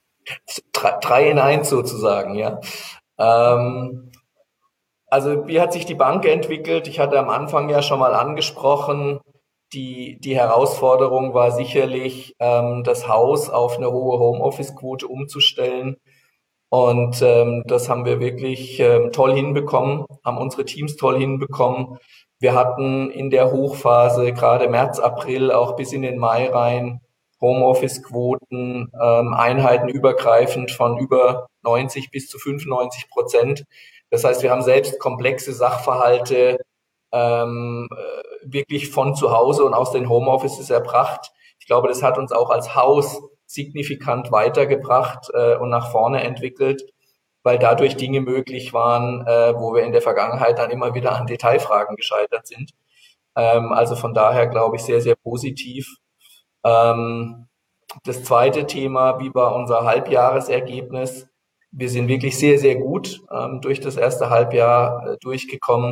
Drei in eins sozusagen, ja. Ähm, also wie hat sich die Bank entwickelt? Ich hatte am Anfang ja schon mal angesprochen, die, die Herausforderung war sicherlich, ähm, das Haus auf eine hohe Homeoffice-Quote umzustellen. Und ähm, das haben wir wirklich ähm, toll hinbekommen, haben unsere Teams toll hinbekommen. Wir hatten in der Hochphase, gerade März, April, auch bis in den Mai rein, Homeoffice-Quoten, ähm, einheitenübergreifend von über neunzig bis zu fünfundneunzig Prozent. Das heißt, wir haben selbst komplexe Sachverhalte ähm, wirklich von zu Hause und aus den Homeoffices erbracht. Ich glaube, das hat uns auch als Haus signifikant weitergebracht äh, und nach vorne entwickelt, weil dadurch Dinge möglich waren, äh, wo wir in der Vergangenheit dann immer wieder an Detailfragen gescheitert sind. Ähm, also von daher glaube ich sehr, sehr positiv. Ähm, das zweite Thema, wie war unser Halbjahresergebnis? Wir sind wirklich sehr, sehr gut ähm, durch das erste Halbjahr äh, durchgekommen.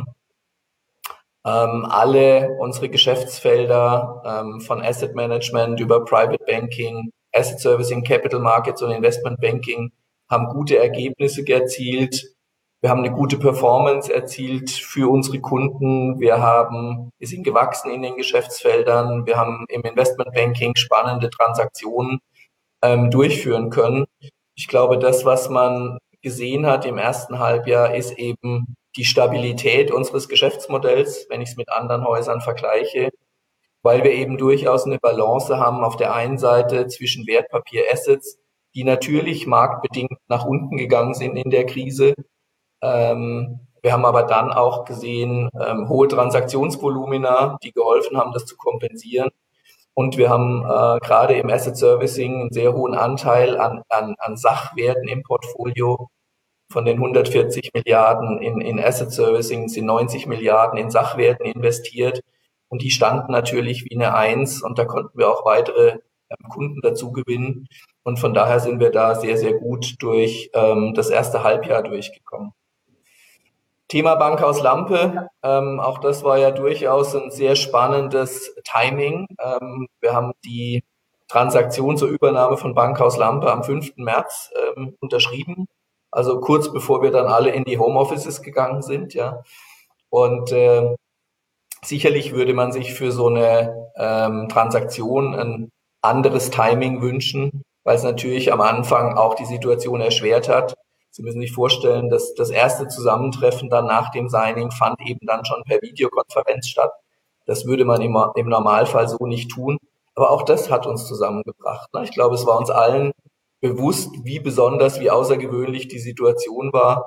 Ähm, alle unsere Geschäftsfelder ähm, von Asset Management über Private Banking, Asset Servicing, Capital Markets und Investment Banking haben gute Ergebnisse erzielt. Wir haben eine gute Performance erzielt für unsere Kunden. Wir haben, wir sind gewachsen in den Geschäftsfeldern. Wir haben im Investment Banking spannende Transaktionen ähm, durchführen können. Ich glaube, das, was man gesehen hat im ersten Halbjahr, ist eben die Stabilität unseres Geschäftsmodells, wenn ich es mit anderen Häusern vergleiche, weil wir eben durchaus eine Balance haben auf der einen Seite zwischen Wertpapier-Assets, die natürlich marktbedingt nach unten gegangen sind in der Krise. Ähm, wir haben aber dann auch gesehen, ähm, hohe Transaktionsvolumina, die geholfen haben, das zu kompensieren. Und wir haben äh, gerade im Asset Servicing einen sehr hohen Anteil an, an, an Sachwerten im Portfolio. Von den hundertvierzig Milliarden in, in Asset Servicing sind neunzig Milliarden in Sachwerten investiert. Und die standen natürlich wie eine Eins und da konnten wir auch weitere ähm, Kunden dazu gewinnen. Und von daher sind wir da sehr, sehr gut durch ähm, das erste Halbjahr durchgekommen. Thema Bankhaus Lampe, ähm, auch das war ja durchaus ein sehr spannendes Timing. Ähm, wir haben die Transaktion zur Übernahme von Bankhaus Lampe am fünften März ähm, unterschrieben, also kurz bevor wir dann alle in die Homeoffices gegangen sind, ja. Und äh, sicherlich würde man sich für so eine ähm, Transaktion ein anderes Timing wünschen, weil es natürlich am Anfang auch die Situation erschwert hat. Sie müssen sich vorstellen, dass das erste Zusammentreffen dann nach dem Signing fand eben dann schon per Videokonferenz statt. Das würde man im, im Normalfall so nicht tun. Aber auch das hat uns zusammengebracht. Ich glaube, es war uns allen bewusst, wie besonders, wie außergewöhnlich die Situation war.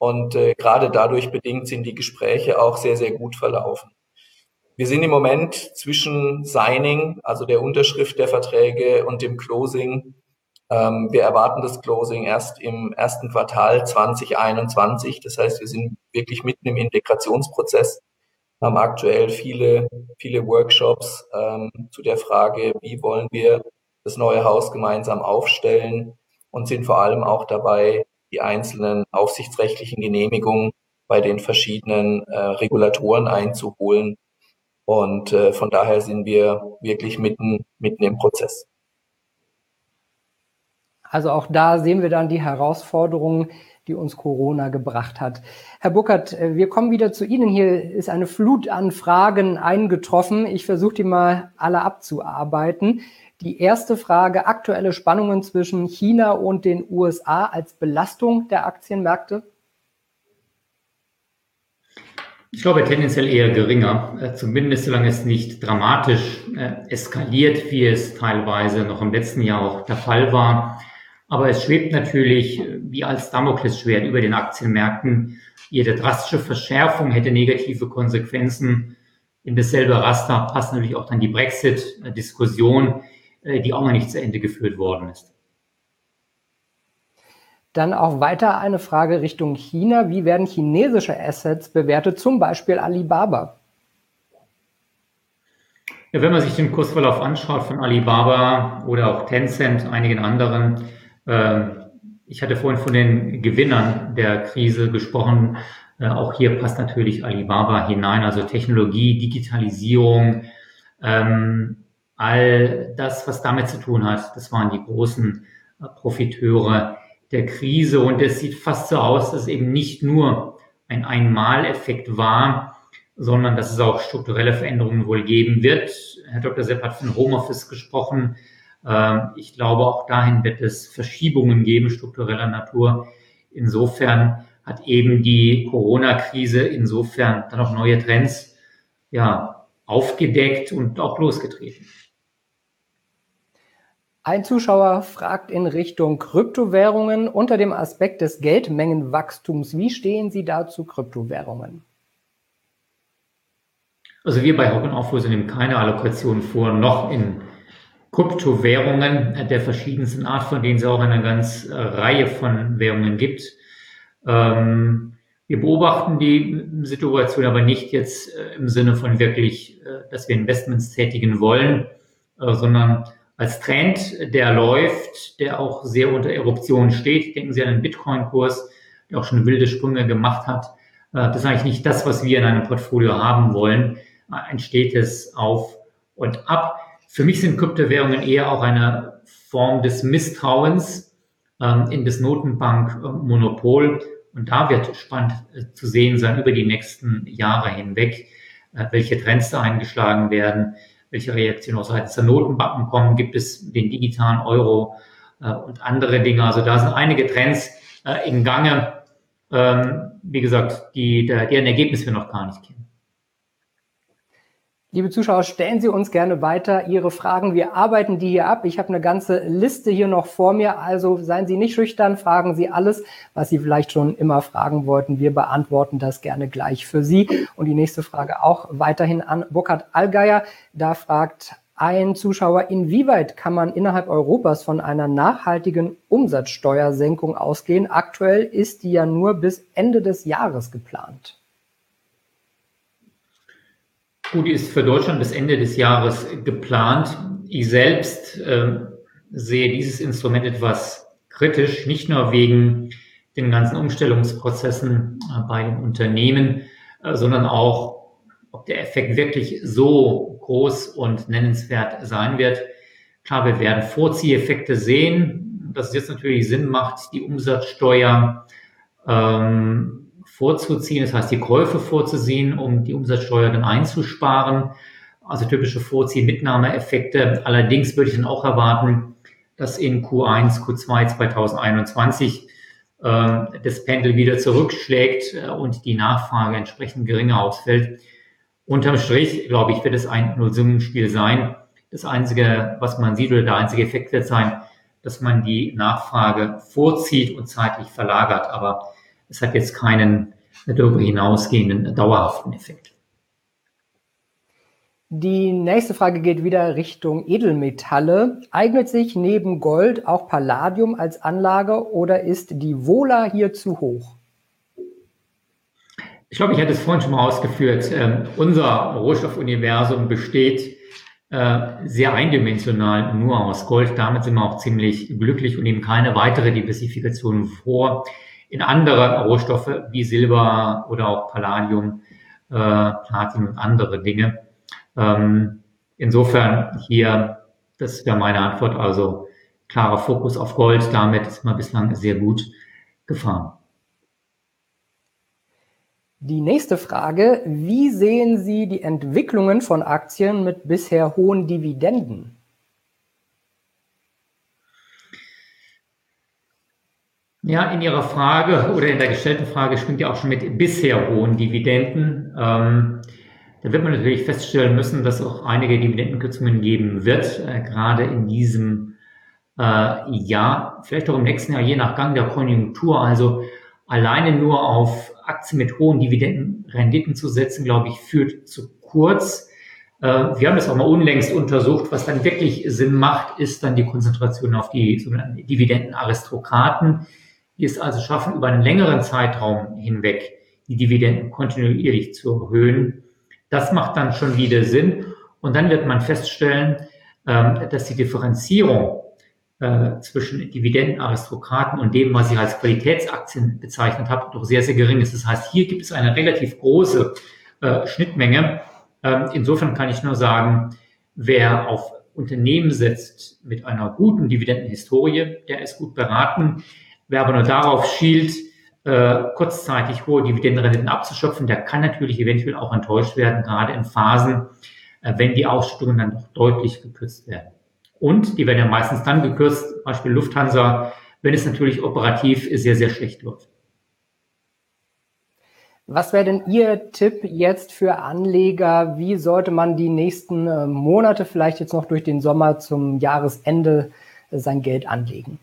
Und äh, gerade dadurch bedingt sind die Gespräche auch sehr, sehr gut verlaufen. Wir sind im Moment zwischen Signing, also der Unterschrift der Verträge, und dem Closing. Ähm, wir erwarten das Closing erst im ersten Quartal zwanzig einundzwanzig. Das heißt, wir sind wirklich mitten im Integrationsprozess, haben aktuell viele, viele Workshops ähm, zu der Frage, wie wollen wir das neue Haus gemeinsam aufstellen, und sind vor allem auch dabei, die einzelnen aufsichtsrechtlichen Genehmigungen bei den verschiedenen äh, Regulatoren einzuholen. Und äh, von daher sind wir wirklich mitten, mitten im Prozess. Also auch da sehen wir dann die Herausforderungen, die uns Corona gebracht hat. Herr Burkhardt, wir kommen wieder zu Ihnen. Hier ist eine Flut an Fragen eingetroffen. Ich versuche die mal alle abzuarbeiten. Die erste Frage: aktuelle Spannungen zwischen China und den U S A als Belastung der Aktienmärkte? Ich glaube tendenziell eher geringer, zumindest solange es nicht dramatisch äh, eskaliert, wie es teilweise noch im letzten Jahr auch der Fall war. Aber es schwebt natürlich wie als Damoklesschwert über den Aktienmärkten. Jede drastische Verschärfung hätte negative Konsequenzen. In dasselbe Raster passt natürlich auch dann die Brexit-Diskussion, die auch noch nicht zu Ende geführt worden ist. Dann auch weiter eine Frage Richtung China. Wie werden chinesische Assets bewertet, zum Beispiel Alibaba? Ja, wenn man sich den Kursverlauf anschaut von Alibaba oder auch Tencent, einigen anderen, äh, ich hatte vorhin von den Gewinnern der Krise gesprochen, äh, auch hier passt natürlich Alibaba hinein, also Technologie, Digitalisierung, ähm, all das, was damit zu tun hat, das waren die großen äh, Profiteure der Krise, und es sieht fast so aus, dass es eben nicht nur ein Einmaleffekt war, sondern dass es auch strukturelle Veränderungen wohl geben wird. Herr Doktor Sepp hat von Homeoffice gesprochen. Ich glaube, auch dahin wird es Verschiebungen geben, struktureller Natur. Insofern hat eben die Corona-Krise insofern dann auch neue Trends ja, aufgedeckt und auch losgetreten. Ein Zuschauer fragt in Richtung Kryptowährungen unter dem Aspekt des Geldmengenwachstums. Wie stehen Sie da zu Kryptowährungen? Also wir bei Hauck und Aufhäuser nehmen keine Allokation vor, noch in Kryptowährungen der verschiedensten Art, von denen es auch eine ganze Reihe von Währungen gibt. Ähm, wir beobachten die Situation aber nicht jetzt im Sinne von wirklich, dass wir Investments tätigen wollen, äh, sondern als Trend, der läuft, der auch sehr unter Eruption steht. Denken Sie an den Bitcoin-Kurs, der auch schon wilde Sprünge gemacht hat. Das ist eigentlich nicht das, was wir in einem Portfolio haben wollen. Ein stetes Auf und Ab. Für mich sind Kryptowährungen eher auch eine Form des Misstrauens in das Notenbankmonopol. Und da wird spannend zu sehen sein über die nächsten Jahre hinweg, welche Trends da eingeschlagen werden, welche Reaktionen auch seitens der Notenbanken kommen, gibt es den digitalen Euro äh, und andere Dinge. Also da sind einige Trends äh, in Gange, ähm, wie gesagt, die, der, deren Ergebnis wir noch gar nicht kennen. Liebe Zuschauer, stellen Sie uns gerne weiter Ihre Fragen. Wir arbeiten die hier ab. Ich habe eine ganze Liste hier noch vor mir. Also seien Sie nicht schüchtern, fragen Sie alles, was Sie vielleicht schon immer fragen wollten. Wir beantworten das gerne gleich für Sie. Und die nächste Frage auch weiterhin an Burkhard Allgeier. Da fragt ein Zuschauer: Inwieweit kann man innerhalb Europas von einer nachhaltigen Umsatzsteuersenkung ausgehen? Aktuell ist die ja nur bis Ende des Jahres geplant. Gut, die ist für Deutschland bis Ende des Jahres geplant. Ich selbst äh, sehe dieses Instrument etwas kritisch, nicht nur wegen den ganzen Umstellungsprozessen äh, bei den Unternehmen, äh, sondern auch, ob der Effekt wirklich so groß und nennenswert sein wird. Klar, wir werden Vorzieheffekte sehen, dass es jetzt natürlich Sinn macht, die Umsatzsteuer ähm, vorzuziehen, das heißt die Käufe vorzuziehen, um die Umsatzsteuer dann einzusparen. Also typische Vorzieh-Mitnahmeeffekte. Allerdings würde ich dann auch erwarten, dass in Q eins, Q zwei zweitausendeinundzwanzig äh, das Pendel wieder zurückschlägt äh, und die Nachfrage entsprechend geringer ausfällt. Unterm Strich, glaube ich, wird es ein Nullsummenspiel sein. Das Einzige, was man sieht, oder der einzige Effekt wird sein, dass man die Nachfrage vorzieht und zeitlich verlagert. Aber es hat jetzt keinen darüber hinausgehenden dauerhaften Effekt. Die nächste Frage geht wieder Richtung Edelmetalle. Eignet sich neben Gold auch Palladium als Anlage oder ist die Vola hier zu hoch? Ich glaube, ich hatte es vorhin schon mal ausgeführt. Ähm, unser Rohstoffuniversum besteht äh, sehr eindimensional nur aus Gold. Damit sind wir auch ziemlich glücklich und nehmen keine weitere Diversifikation vor in andere Rohstoffe wie Silber oder auch Palladium, äh, Platin und andere Dinge. Ähm, insofern hier, das wäre meine Antwort, also klarer Fokus auf Gold. Damit ist man bislang sehr gut gefahren. Die nächste Frage, wie sehen Sie die Entwicklungen von Aktien mit bisher hohen Dividenden? Ja, in Ihrer Frage oder in der gestellten Frage schwingt ja auch schon mit bisher hohen Dividenden. Ähm, da wird man natürlich feststellen müssen, dass es auch einige Dividendenkürzungen geben wird, äh, gerade in diesem äh, Jahr, vielleicht auch im nächsten Jahr, je nach Gang der Konjunktur. Also alleine nur auf Aktien mit hohen Dividendenrenditen zu setzen, glaube ich, führt zu kurz. Äh, wir haben das auch mal unlängst untersucht. Was dann wirklich Sinn macht, ist dann die Konzentration auf die sogenannten Dividendenaristokraten, die es also schaffen, über einen längeren Zeitraum hinweg die Dividenden kontinuierlich zu erhöhen. Das macht dann schon wieder Sinn. Und dann wird man feststellen, äh, dass die Differenzierung zwischen Dividendenaristokraten und dem, was ich als Qualitätsaktien bezeichnet habe, doch sehr, sehr gering ist. Das heißt, hier gibt es eine relativ große äh, Schnittmenge. Ähm, insofern kann ich nur sagen, wer auf Unternehmen setzt mit einer guten Dividendenhistorie, der ist gut beraten. Wer aber nur darauf schielt, äh, kurzzeitig hohe Dividendenrenditen abzuschöpfen, der kann natürlich eventuell auch enttäuscht werden, gerade in Phasen, äh, wenn die Ausschüttungen dann doch deutlich gekürzt werden. Und die werden ja meistens dann gekürzt, Beispiel Lufthansa, wenn es natürlich operativ sehr, sehr schlecht läuft. Was wäre denn Ihr Tipp jetzt für Anleger? Wie sollte man die nächsten äh, Monate, vielleicht jetzt noch durch den Sommer zum Jahresende, äh, sein Geld anlegen?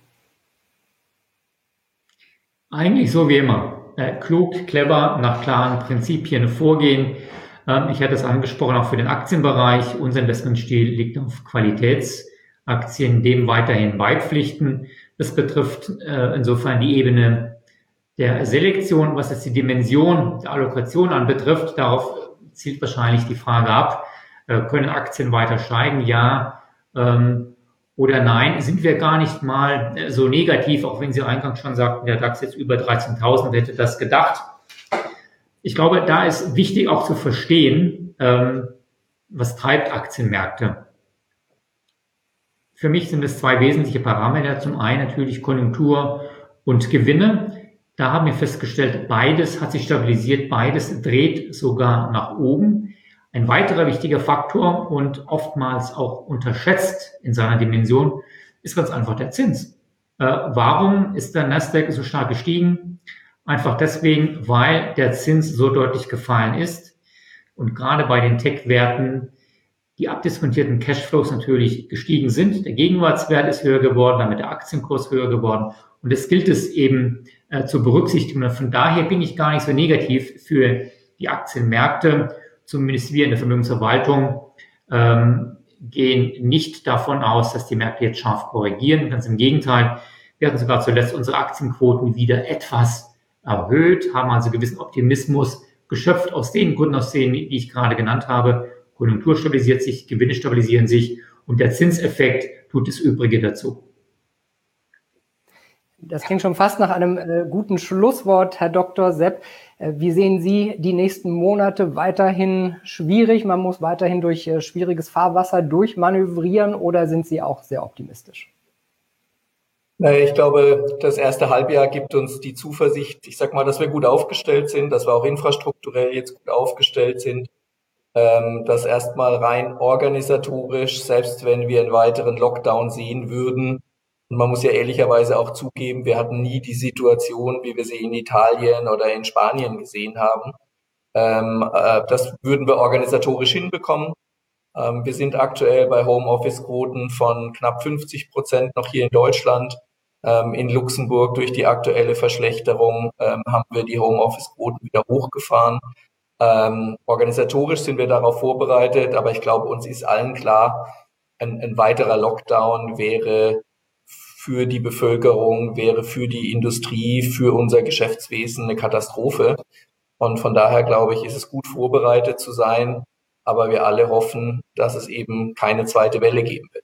Eigentlich so wie immer. Äh, klug, clever, nach klaren Prinzipien vorgehen. Ähm, ich hatte es angesprochen, auch für den Aktienbereich. Unser Investmentstil liegt auf Qualitäts- Aktien dem weiterhin beipflichten. Das betrifft äh, insofern die Ebene der Selektion, was jetzt die Dimension der Allokation anbetrifft. Darauf zielt wahrscheinlich die Frage ab, äh, können Aktien weiter steigen? Ja ähm, oder nein? Sind wir gar nicht mal äh, so negativ, auch wenn Sie eingangs schon sagten, der DAX jetzt über dreizehntausend, hätte das gedacht. Ich glaube, da ist wichtig auch zu verstehen, ähm, was treibt Aktienmärkte. Für mich sind es zwei wesentliche Parameter. Zum einen natürlich Konjunktur und Gewinne. Da haben wir festgestellt, beides hat sich stabilisiert, beides dreht sogar nach oben. Ein weiterer wichtiger Faktor und oftmals auch unterschätzt in seiner Dimension ist ganz einfach der Zins. Äh, warum ist der Nasdaq so stark gestiegen? Einfach deswegen, weil der Zins so deutlich gefallen ist und gerade bei den Tech-Werten die abdiskontierten Cashflows natürlich gestiegen sind. Der Gegenwartswert ist höher geworden, damit der Aktienkurs höher geworden. Und das gilt es eben äh, zu berücksichtigen. Und von daher bin ich gar nicht so negativ für die Aktienmärkte. Zumindest wir in der Vermögensverwaltung ähm, gehen nicht davon aus, dass die Märkte jetzt scharf korrigieren. Ganz im Gegenteil. Wir hatten sogar zuletzt unsere Aktienquoten wieder etwas erhöht, haben also gewissen Optimismus geschöpft aus den Gründen, aus denen, die ich gerade genannt habe. Konjunktur stabilisiert sich, Gewinne stabilisieren sich und der Zinseffekt tut das Übrige dazu. Das klingt schon fast nach einem äh, guten Schlusswort, Herr Doktor Sepp. Äh, wie sehen Sie die nächsten Monate? Weiterhin schwierig? Man muss weiterhin durch äh, schwieriges Fahrwasser durchmanövrieren oder sind Sie auch sehr optimistisch? Ich glaube, das erste Halbjahr gibt uns die Zuversicht, ich sag mal, dass wir gut aufgestellt sind, dass wir auch infrastrukturell jetzt gut aufgestellt sind. Das erstmal rein organisatorisch, selbst wenn wir einen weiteren Lockdown sehen würden. Und man muss ja ehrlicherweise auch zugeben, wir hatten nie die Situation, wie wir sie in Italien oder in Spanien gesehen haben. Das würden wir organisatorisch hinbekommen. Wir sind aktuell bei Homeoffice-Quoten von knapp fünfzig Prozent noch hier in Deutschland. Ähm, in Luxemburg durch die aktuelle Verschlechterung ähm, haben wir die Homeoffice-Quoten wieder hochgefahren. Ähm, organisatorisch sind wir darauf vorbereitet, aber ich glaube, uns ist allen klar, ein, ein weiterer Lockdown wäre für die Bevölkerung, wäre für die Industrie, für unser Geschäftswesen eine Katastrophe. Und von daher, glaube ich, ist es gut vorbereitet zu sein, aber wir alle hoffen, dass es eben keine zweite Welle geben wird.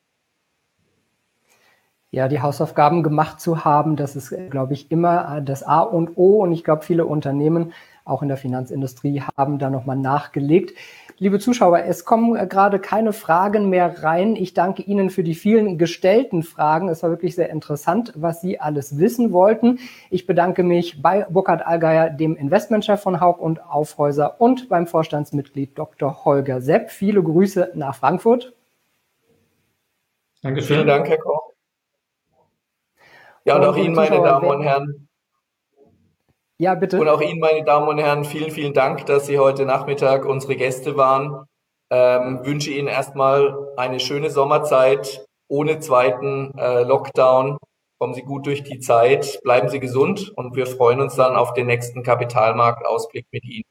Ja, die Hausaufgaben gemacht zu haben, das ist, glaube ich, immer das A und O. Und ich glaube, viele Unternehmen, auch in der Finanzindustrie, haben da nochmal nachgelegt. Liebe Zuschauer, es kommen gerade keine Fragen mehr rein. Ich danke Ihnen für die vielen gestellten Fragen. Es war wirklich sehr interessant, was Sie alles wissen wollten. Ich bedanke mich bei Burkhard Allgeier, dem Investmentchef von Hauck und Aufhäuser, und beim Vorstandsmitglied Doktor Holger Sepp. Viele Grüße nach Frankfurt. Dankeschön. Vielen Dank, Herr Koch. Ja, und, und auch Ihnen, meine Damen und Herren. Ja, bitte. Und auch Ihnen, meine Damen und Herren, vielen, vielen Dank, dass Sie heute Nachmittag unsere Gäste waren. Ähm, wünsche Ihnen erstmal eine schöne Sommerzeit ohne zweiten äh, Lockdown. Kommen Sie gut durch die Zeit, bleiben Sie gesund und wir freuen uns dann auf den nächsten Kapitalmarktausblick mit Ihnen.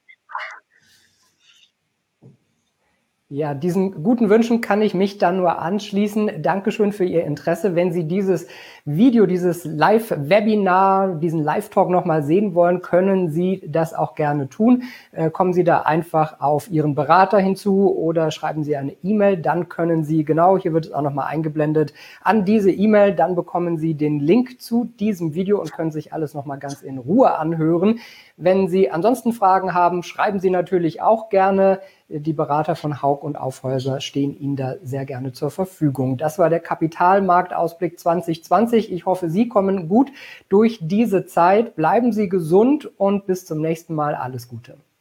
Ja, diesen guten Wünschen kann ich mich dann nur anschließen. Dankeschön für Ihr Interesse. Wenn Sie dieses Video, dieses Live-Webinar, diesen Live-Talk nochmal sehen wollen, können Sie das auch gerne tun. Äh, kommen Sie da einfach auf Ihren Berater hinzu oder schreiben Sie eine E-Mail. Dann können Sie, genau, hier wird es auch nochmal eingeblendet, an diese E-Mail. Dann bekommen Sie den Link zu diesem Video und können sich alles nochmal ganz in Ruhe anhören. Wenn Sie ansonsten Fragen haben, schreiben Sie natürlich auch gerne. Die Berater von Hauck und Aufhäuser stehen Ihnen da sehr gerne zur Verfügung. Das war der Kapitalmarktausblick zwanzig zwanzig. Ich hoffe, Sie kommen gut durch diese Zeit. Bleiben Sie gesund und bis zum nächsten Mal. Alles Gute.